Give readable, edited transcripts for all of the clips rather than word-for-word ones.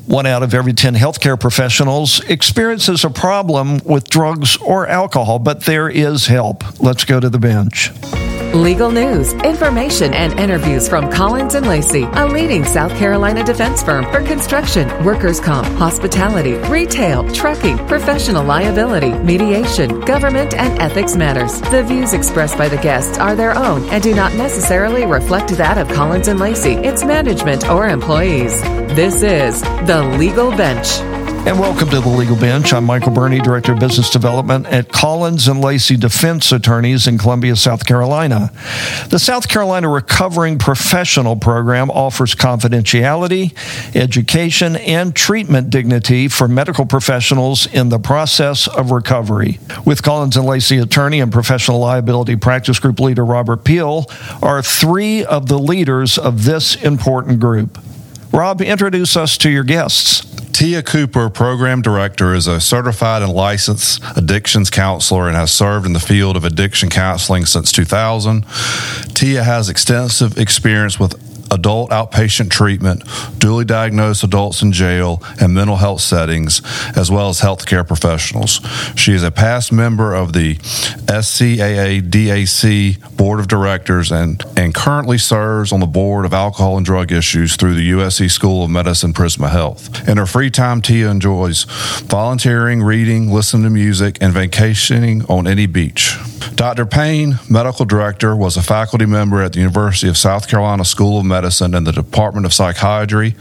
1 out of every 10 healthcare professionals experiences a problem with drugs or alcohol, but there is help. Let's go to the bench. Legal news, information, and interviews from Collins & Lacey, a leading South Carolina defense firm for construction, workers' comp, hospitality, retail, trucking, professional liability, mediation, government, and ethics matters. The views expressed by the guests are their own and do not necessarily reflect that of Collins & Lacey, its management, or employees. This is The Legal Bench. And welcome to the Legal Bench. I'm Michael Burney, Director of Business Development at Collins & Lacey Defense Attorneys in Columbia, South Carolina. The South Carolina Recovering Professional Program offers confidentiality, education, and treatment dignity for medical professionals in the process of recovery. With Collins & Lacey attorney and professional liability practice group leader Robert Peel are three of the leaders of this important group. Rob, introduce us to your guests. Tia Cooper, Program Director, is a certified and licensed addictions counselor and has served in the field of addiction counseling since 2000. Tia has extensive experience with adult outpatient treatment, duly diagnosed adults in jail, and mental health settings, as well as healthcare professionals. She is a past member of the SCAA DAC Board of Directors and currently serves on the Board of Alcohol and Drug Issues through the USC School of Medicine Prisma Health. In her free time, Tia enjoys volunteering, reading, listening to music, and vacationing on any beach. Dr. Payne, Medical Director, was a faculty member at the University of South Carolina School of Medicine and the Department of Psychiatry,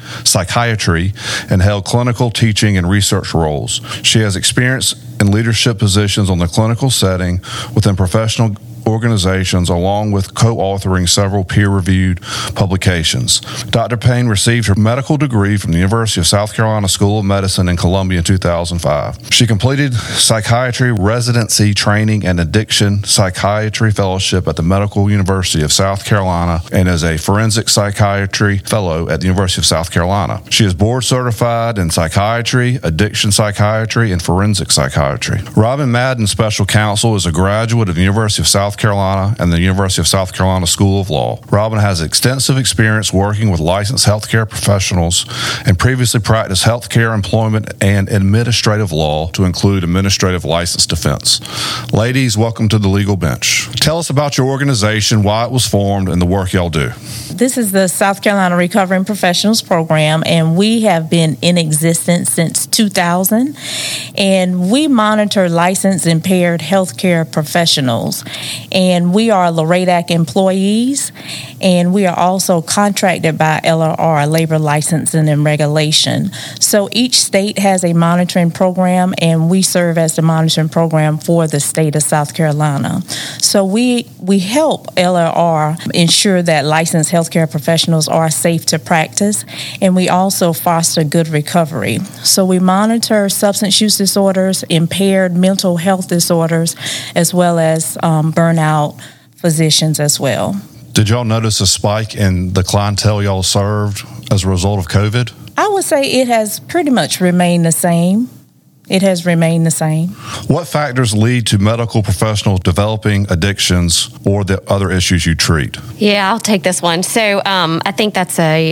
and held clinical, teaching, and research roles. She has experience in leadership positions on the clinical setting within professional organizations, along with co-authoring several peer-reviewed publications. Dr. Payne received her medical degree from the University of South Carolina School of Medicine in Columbia in 2005. She completed psychiatry residency training and addiction psychiatry fellowship at the Medical University of South Carolina and is a forensic psychiatry fellow at the University of South Carolina. She is board certified in psychiatry, addiction psychiatry, and forensic psychiatry. Robin Madden, Special Counsel, is a graduate of the University of South Carolina and the University of South Carolina School of Law. Robin has extensive experience working with licensed healthcare professionals and previously practiced healthcare, employment, and administrative law to include administrative license defense. Ladies, welcome to the Legal Bench. Tell us about your organization, why it was formed, and the work y'all do. This is the South Carolina Recovering Professionals Program, and we have been in existence since 2000, and we monitor licensed impaired healthcare professionals. And we are LRADAC employees, and we are also contracted by LRR, Labor Licensing and Regulation. So each state has a monitoring program, and we serve as the monitoring program for the state of South Carolina. So we help LRR ensure that licensed healthcare professionals are safe to practice, and we also foster good recovery. So we monitor substance use disorders, impaired mental health disorders, as well as burnout physicians as well. Did y'all notice a spike in the clientele y'all served as a result of COVID? I would say it has pretty much remained the same. It has remained the same. What factors lead to medical professionals developing addictions or the other issues you treat? Yeah, I'll take this one. So I think that's a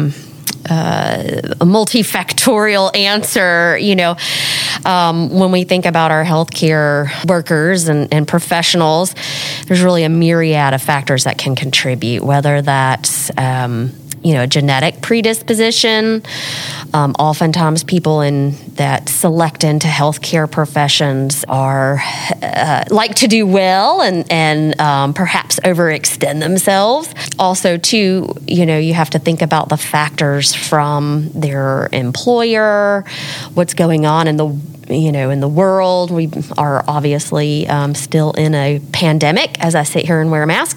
multifactorial answer. When we think about our healthcare workers and professionals, there's really a myriad of factors that can contribute, whether that's a genetic predisposition. Oftentimes people that select into healthcare professions are like to do well and perhaps overextend themselves. Also, too, you have to think about the factors from their employer, what's going on in the world. We are obviously still in a pandemic as I sit here and wear a mask.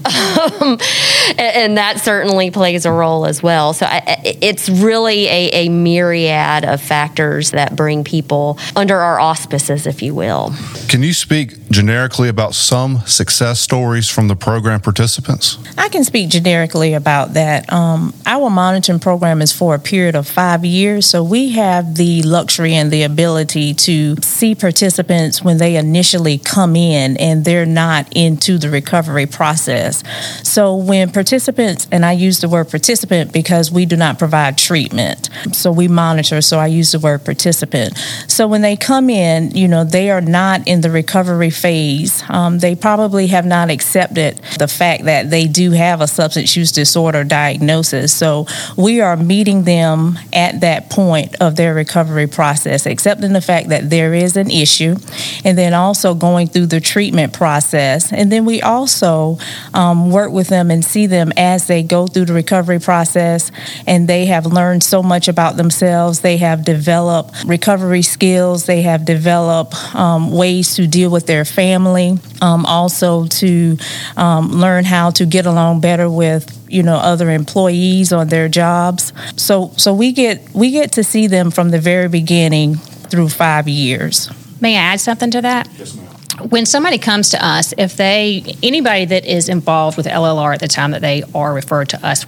And that certainly plays a role as well. So it's really a myriad of factors that bring people under our auspices, if you will. Can you speak generically about some success stories from the program participants? I can speak generically about that. Our monitoring program is for a period of 5 years, so we have the luxury and the ability ability to see participants when they initially come in and they're not into the recovery process. So when participants, and I use the word participant because we do not provide treatment, so we monitor, so I use the word participant. So when they come in, they are not in the recovery phase. They probably have not accepted the fact that they do have a substance use disorder diagnosis. So we are meeting them at that point of their recovery process, accepting the fact that there is an issue, and then also going through the treatment process. And then we also work with them and see them as they go through the recovery process, and they have learned so much about themselves. They have developed recovery skills. They have developed ways to deal with their family, also to learn how to get along better with other employees on their jobs. So we get to see them from the very beginning through 5 years. May I add something to that? Yes, ma'am. When somebody comes to us, anybody that is involved with LLR at the time that they are referred to us,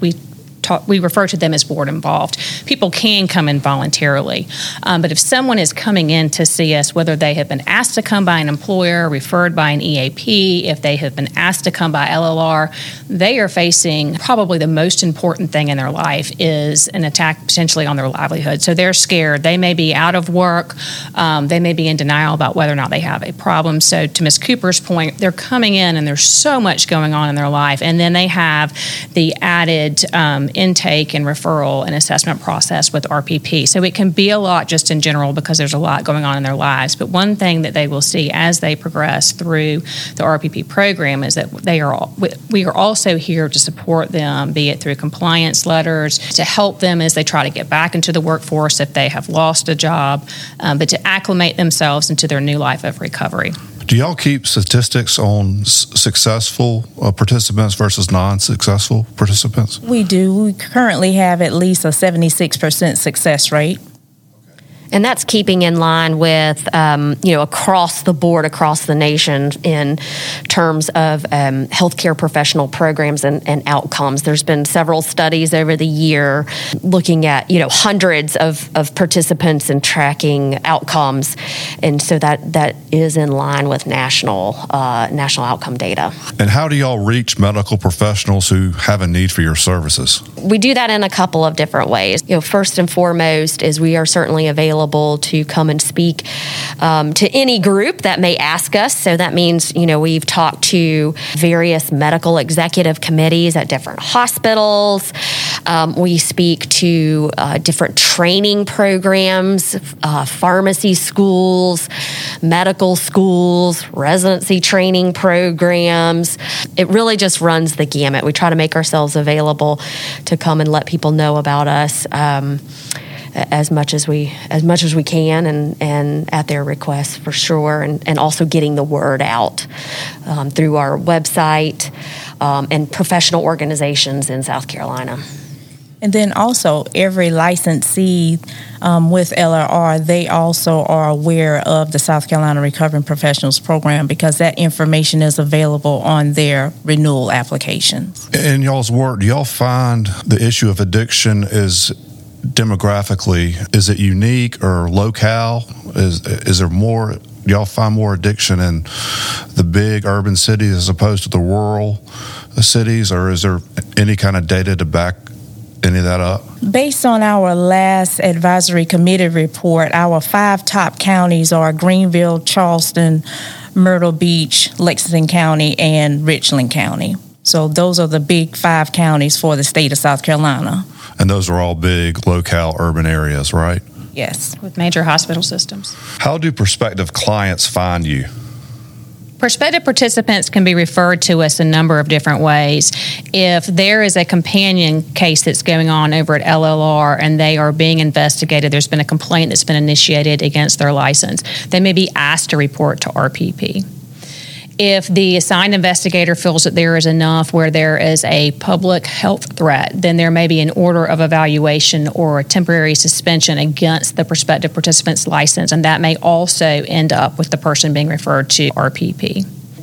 we refer to them as board involved. People can come in voluntarily, but if someone is coming in to see us, whether they have been asked to come by an employer, referred by an EAP, if they have been asked to come by LLR, they are facing probably the most important thing in their life is an attack potentially on their livelihood. So they're scared. They may be out of work. They may be in denial about whether or not they have a problem. So to Ms. Cooper's point, they're coming in and there's so much going on in their life, and then they have the added intake and referral and assessment process with RPP. So it can be a lot just in general because there's a lot going on in their lives. But one thing that they will see as they progress through the RPP program is that we are also here to support them, be it through compliance letters, to help them as they try to get back into the workforce if they have lost a job, but to acclimate themselves into their new life of recovery. Do y'all keep statistics on successful participants versus non-successful participants? We do. We currently have at least a 76% success rate. And that's keeping in line with, across the board, across the nation in terms of healthcare professional programs and outcomes. There's been several studies over the year looking at, hundreds of participants and tracking outcomes. And so that is in line with national outcome data. And how do y'all reach medical professionals who have a need for your services? We do that in a couple of different ways. First and foremost is we are certainly available to come and speak to any group that may ask us. So that means, we've talked to various medical executive committees at different hospitals. We speak to different training programs, pharmacy schools, medical schools, residency training programs. It really just runs the gamut. We try to make ourselves available to come and let people know about us as much as we can, and at their request for sure, and also getting the word out through our website and professional organizations in South Carolina. And then also every licensee with LRR, they also are aware of the South Carolina Recovering Professionals Program because that information is available on their renewal applications. In y'all's work, do y'all find the issue of addiction is demographically, is it unique or locale? Is there more? Do y'all find more addiction in the big urban cities as opposed to the rural cities, or is there any kind of data to back any of that up? Based on our last advisory committee report, our 5 top counties are Greenville, Charleston, Myrtle Beach, Lexington County, and Richland County. So those are the big 5 counties for the state of South Carolina. And those are all big locale urban areas, right? Yes. With major hospital systems. How do prospective clients find you? Prospective participants can be referred to us a number of different ways. If there is a companion case that's going on over at LLR and they are being investigated, there's been a complaint that's been initiated against their license, they may be asked to report to RPP. If the assigned investigator feels that there is enough where there is a public health threat, then there may be an order of evaluation or a temporary suspension against the prospective participant's license, and that may also end up with the person being referred to RPP.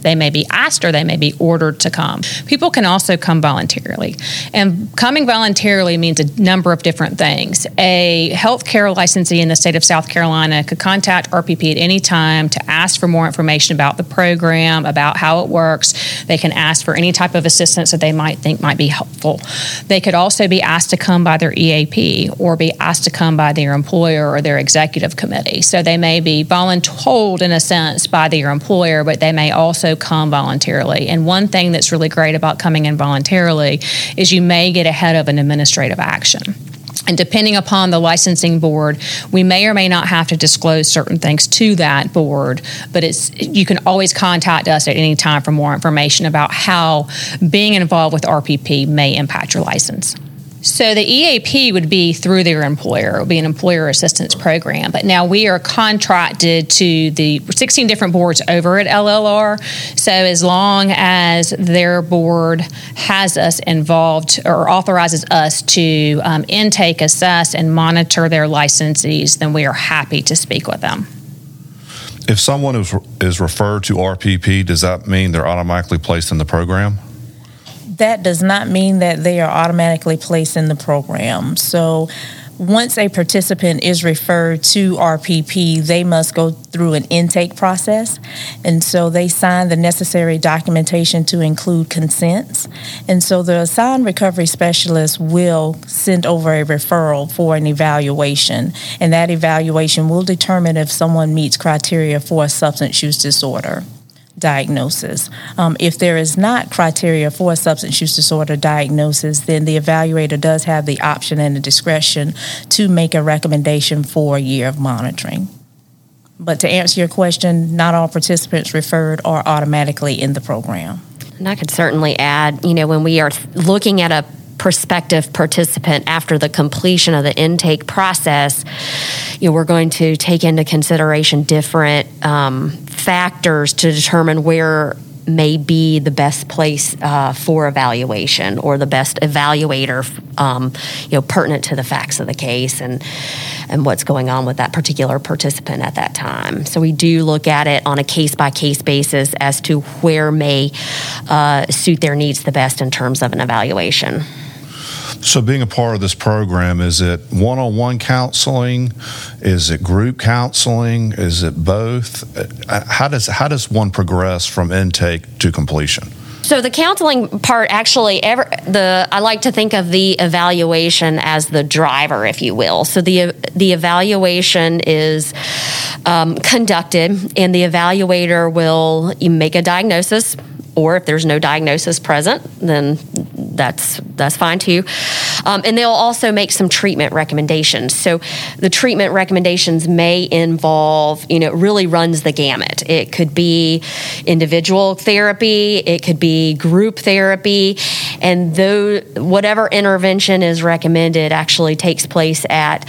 They may be asked or they may be ordered to come. People can also come voluntarily. And coming voluntarily means a number of different things. A healthcare licensee in the state of South Carolina could contact RPP at any time to ask for more information about the program, about how it works. They can ask for any type of assistance that they might think might be helpful. They could also be asked to come by their EAP or be asked to come by their employer or their executive committee. So they may be voluntold in a sense by their employer, but they may also come voluntarily. And one thing that's really great about coming in voluntarily is you may get ahead of an administrative action. And depending upon the licensing board, we may or may not have to disclose certain things to that board, but you can always contact us at any time for more information about how being involved with RPP may impact your license. So the EAP would be through their employer. It would be an employer assistance program. But now we are contracted to the 16 different boards over at LLR. So as long as their board has us involved or authorizes us to intake, assess, and monitor their licensees, then we are happy to speak with them. If someone is referred to RPP, does that mean they're automatically placed in the program? That does not mean that they are automatically placed in the program. So once a participant is referred to RPP, they must go through an intake process. And so they sign the necessary documentation to include consents. And so the assigned recovery specialist will send over a referral for an evaluation. And that evaluation will determine if someone meets criteria for a substance use disorder diagnosis. If there is not criteria for a substance use disorder diagnosis, then the evaluator does have the option and the discretion to make a recommendation for a year of monitoring. But to answer your question, not all participants referred are automatically in the program. And I could certainly add, when we are looking at a prospective participant after the completion of the intake process, we're going to take into consideration different factors to determine where may be the best place for evaluation or the best evaluator, pertinent to the facts of the case and what's going on with that particular participant at that time. So we do look at it on a case-by-case basis as to where may suit their needs the best in terms of an evaluation. So being a part of this program, is it one-on-one counseling? Is it group counseling? Is it both? How does one progress from intake to completion? So the counseling part, actually, I like to think of the evaluation as the driver, if you will. So the evaluation is conducted, and the evaluator will make a diagnosis, or if there's no diagnosis present, then that's fine too. And they'll also make some treatment recommendations. So the treatment recommendations may involve, it really runs the gamut. It could be individual therapy, it could be group therapy, and whatever intervention is recommended actually takes place at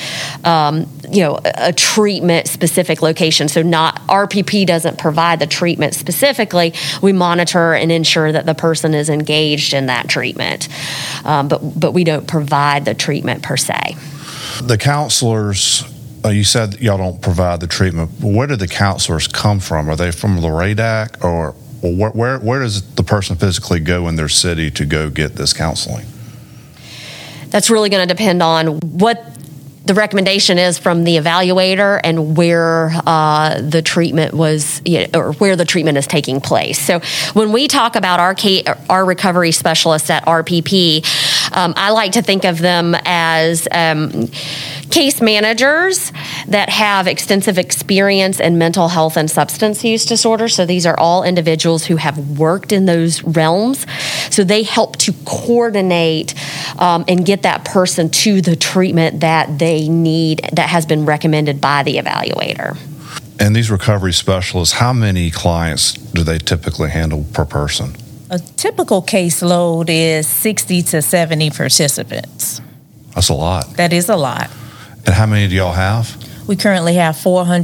a treatment specific location. So not RPP doesn't provide the treatment specifically. We monitor and ensure that the person is engaged in that treatment. But we don't provide the treatment per se. The counselors, you said y'all don't provide the treatment. Where do the counselors come from? Are they from LRADAC or where does the person physically go in their city to go get this counseling? That's really going to depend on what the recommendation is from the evaluator and where the treatment was, or where the treatment is taking place. So when we talk about our recovery specialists at RPP, I like to think of them as case managers that have extensive experience in mental health and substance use disorders. So these are all individuals who have worked in those realms. So they help to coordinate and get that person to the treatment that they need that has been recommended by the evaluator. And these recovery specialists, how many clients do they typically handle per person? A typical caseload is 60 to 70 participants. That's a lot. That is a lot. And how many do y'all have? We currently have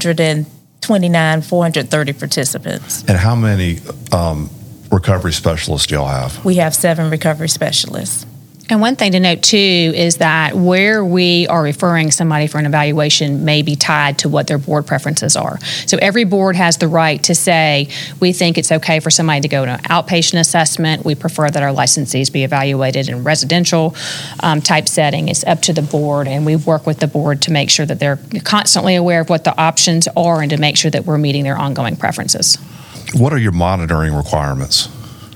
430 participants. And how many recovery specialists do y'all have? We have 7 recovery specialists. And one thing to note too is that where we are referring somebody for an evaluation may be tied to what their board preferences are. So every board has the right to say, we think it's okay for somebody to go to an outpatient assessment. We prefer that our licensees be evaluated in residential type setting. It's up to the board, and we work with the board to make sure that they're constantly aware of what the options are and to make sure that we're meeting their ongoing preferences. What are your monitoring requirements?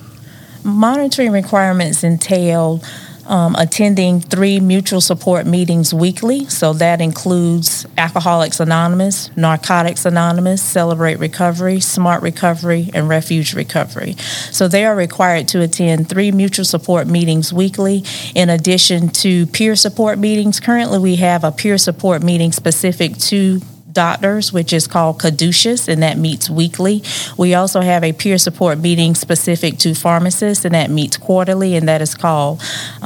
Monitoring requirements entail attending 3 mutual support meetings weekly. So that includes Alcoholics Anonymous, Narcotics Anonymous, Celebrate Recovery, Smart Recovery, and Refuge Recovery. So they are required to attend 3 mutual support meetings weekly, in addition to peer support meetings. Currently, we have a peer support meeting specific to doctors, which is called Caduceus, and that meets weekly. We also have a peer support meeting specific to pharmacists, and that meets quarterly, and that is called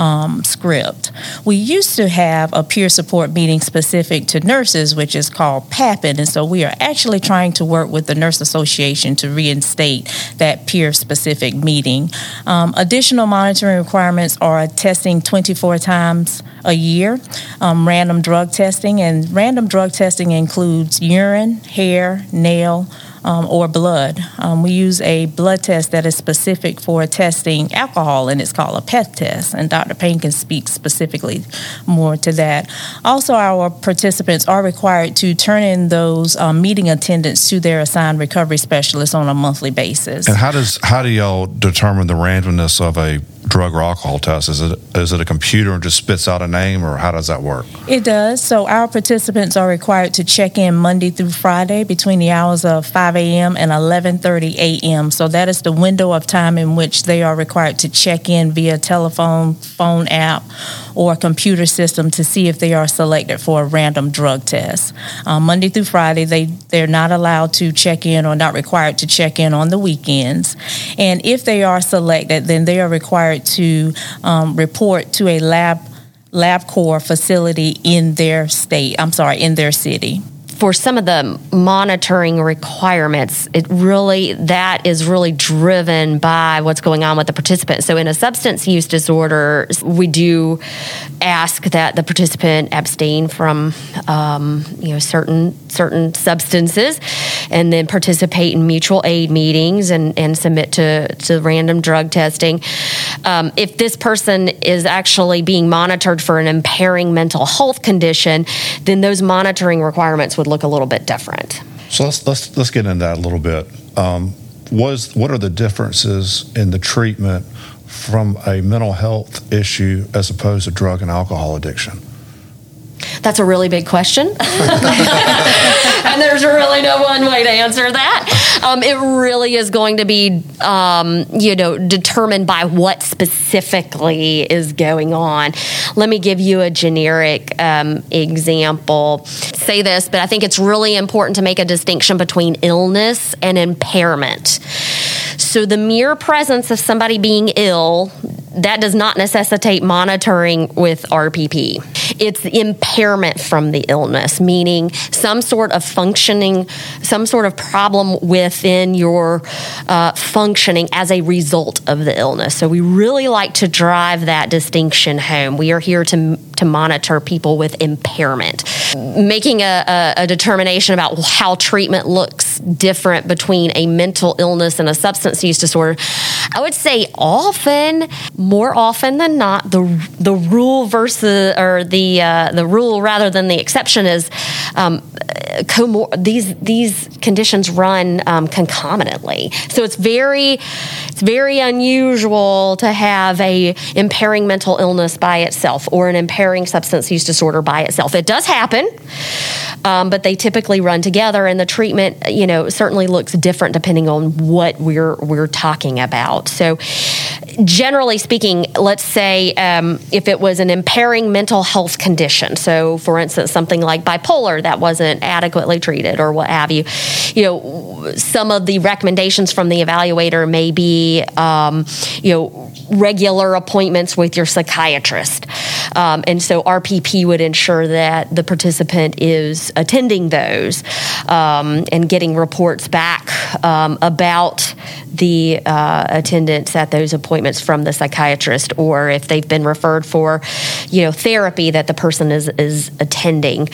Script. We used to have a peer support meeting specific to nurses, which is called PAPIN, and so we are actually trying to work with the Nurse Association to reinstate that peer-specific meeting. Additional monitoring requirements are testing 24 times a year, random drug testing, and random drug testing includes urine, hair, nail, or blood. We use a blood test that is specific for testing alcohol, and it's called a PEth test, and Dr. Payne can speak specifically more to that. Also, our participants are required to turn in those meeting attendance to their assigned recovery specialist on a monthly basis. And how do y'all determine the randomness of a drug or alcohol test? Is it a computer and just spits out a name, or how does that work? It does. So our participants are required to check in Monday through Friday between the hours of 5 a.m. and 11:30 a.m. So that is the window of time in which they are required to check in via telephone, phone app, or computer system to see if they are selected for a random drug test. Monday through Friday, they're not allowed to check in or not required to check in on the weekends. And if they are selected, then they are required to report to a LabCorp facility in their city. For some of the monitoring requirements, that is really driven by what's going on with the participant. So in a substance use disorder, we do ask that the participant abstain from certain substances, and then participate in mutual aid meetings and submit to random drug testing. If this person is actually being monitored for an impairing mental health condition, then those monitoring requirements would look a little bit different. So let's get into that a little bit. What are the differences in the treatment from a mental health issue as opposed to drug and alcohol addiction? That's a really big question. And there's really no one way to answer that. It really is going to be, determined by what specifically is going on. Let me give you a generic example. Say this, but I think it's really important to make a distinction between illness and impairment. So the mere presence of somebody being ill, that does not necessitate monitoring with RPP. It's impairment from the illness, meaning some sort of functioning, some sort of problem within your functioning as a result of the illness. So we really like to drive that distinction home. We are here to monitor people with impairment. Making a determination about how treatment looks different between a mental illness and a substance use disorder, I would say more often than not, the rule versus, or the rule rather than the exception is these conditions run concomitantly. So it's very unusual to have a impairing mental illness by itself or an impairing substance use disorder by itself. It does happen, but they typically run together, and the treatment, certainly looks different depending on what we're talking about. So generally speaking, let's say if it was an impairing mental health condition, so for instance, something like bipolar that wasn't adequately treated or what have you, some of the recommendations from the evaluator may be, regular appointments with your psychiatrist. And so RPP would ensure that the participant is attending those and getting reports back about the attendance at those appointments from the psychiatrist, or if they've been referred for, therapy that the person is attending.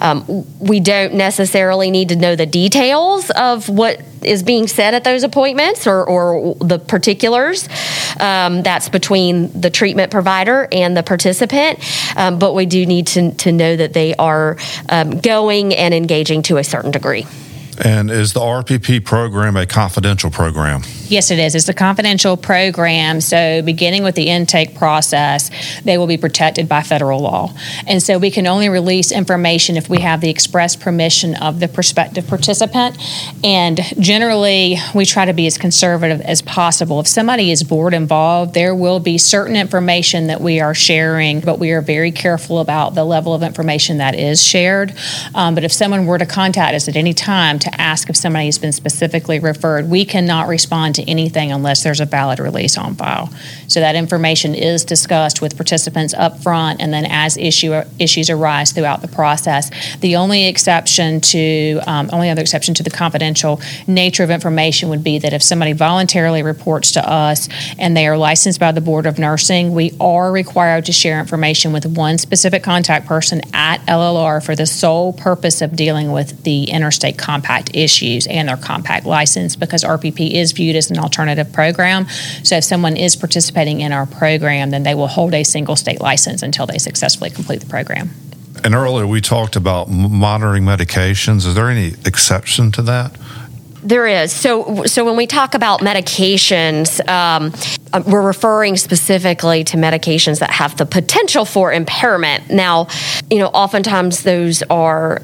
We don't necessarily need to know the details of what is being said at those appointments or the particulars. That's between the treatment provider and the participant, but we do need to know that they are going and engaging to a certain degree. And is the RPP program a confidential program? Yes, it is. It's a confidential program. So beginning with the intake process, they will be protected by federal law. And so we can only release information if we have the express permission of the prospective participant. And generally, we try to be as conservative as possible. If somebody is board involved, there will be certain information that we are sharing, but we are very careful about the level of information that is shared. But if someone were to contact us at any time to ask if somebody has been specifically referred, we cannot respond to anything unless there's a valid release on file. So that information is discussed with participants up front, and then as issues arise throughout the process. The only other exception to the confidential nature of information would be that if somebody voluntarily reports to us and they are licensed by the Board of Nursing, we are required to share information with one specific contact person at LLR for the sole purpose of dealing with the interstate compact issues and their compact license, because RPP is viewed as an alternative program. So if someone is participating in our program, then they will hold a single state license until they successfully complete the program. And earlier we talked about monitoring medications. Is there any exception to that? There is. So when we talk about medications, we're referring specifically to medications that have the potential for impairment. Now, oftentimes those are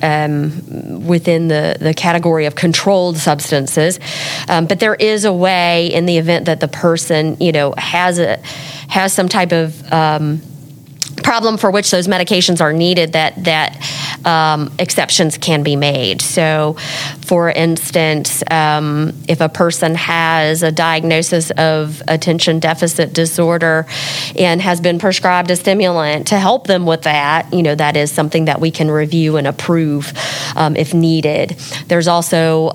within the category of controlled substances, but there is a way in the event that the person, has some type of problem for which those medications are needed, that exceptions can be made. So, for instance, if a person has a diagnosis of attention deficit disorder and has been prescribed a stimulant to help them with that, that is something that we can review and approve if needed. There's also,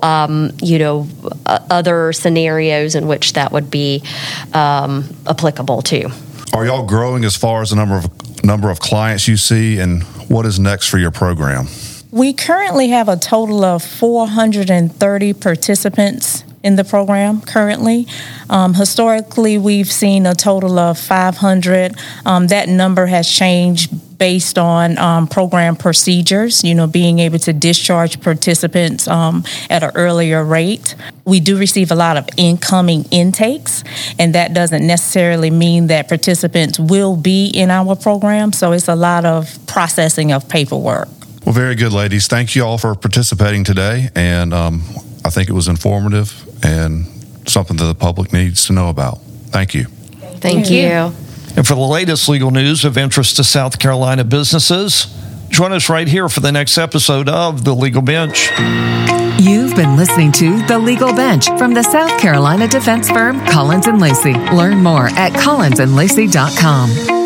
other scenarios in which that would be applicable too. Are y'all growing as far as the number of clients you see, and what is next for your program? We currently have a total of 430 participants in the program currently. Historically, we've seen a total of 500. That number has changed based on program procedures, being able to discharge participants at an earlier rate. We do receive a lot of incoming intakes, and that doesn't necessarily mean that participants will be in our program, so it's a lot of processing of paperwork. Well, very good, ladies. Thank you all for participating today, and I think it was informative and something that the public needs to know about. Thank you. Thank you. And for the latest legal news of interest to South Carolina businesses, join us right here for the next episode of The Legal Bench. You've been listening to The Legal Bench from the South Carolina defense firm Collins & Lacey. Learn more at collinsandlacey.com.